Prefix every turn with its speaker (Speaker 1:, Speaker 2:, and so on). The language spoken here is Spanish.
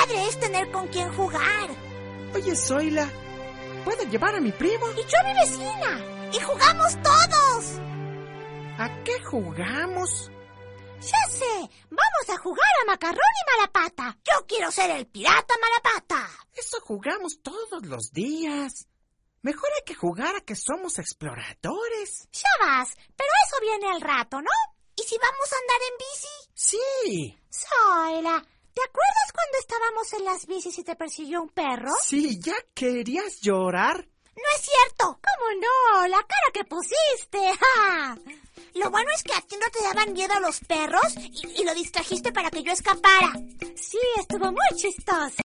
Speaker 1: padre es tener con quién jugar.
Speaker 2: Oye, Zoila, ¿puedo llevar a mi primo?
Speaker 1: Y yo a mi vecina. Y jugamos todos.
Speaker 2: ¿A qué jugamos?
Speaker 1: Ya sé, vamos a jugar a Macarrón y Malapata. Yo quiero ser el pirata Malapata.
Speaker 2: Eso jugamos todos los días. Mejor hay que jugar a que somos exploradores.
Speaker 1: Ya vas, pero eso viene al rato, ¿no? ¿Y si vamos a andar en bici?
Speaker 2: Sí.
Speaker 1: Zoila, ¿te acuerdas cuando estábamos en las bicis y te persiguió un perro?
Speaker 2: Sí, ¿ya querías llorar?
Speaker 1: No es cierto. ¿Cómo no? La cara que pusiste. ¡Ja! Lo bueno es que a ti no te daban miedo los perros y lo distrajiste para que yo escapara. Sí, estuvo muy chistoso.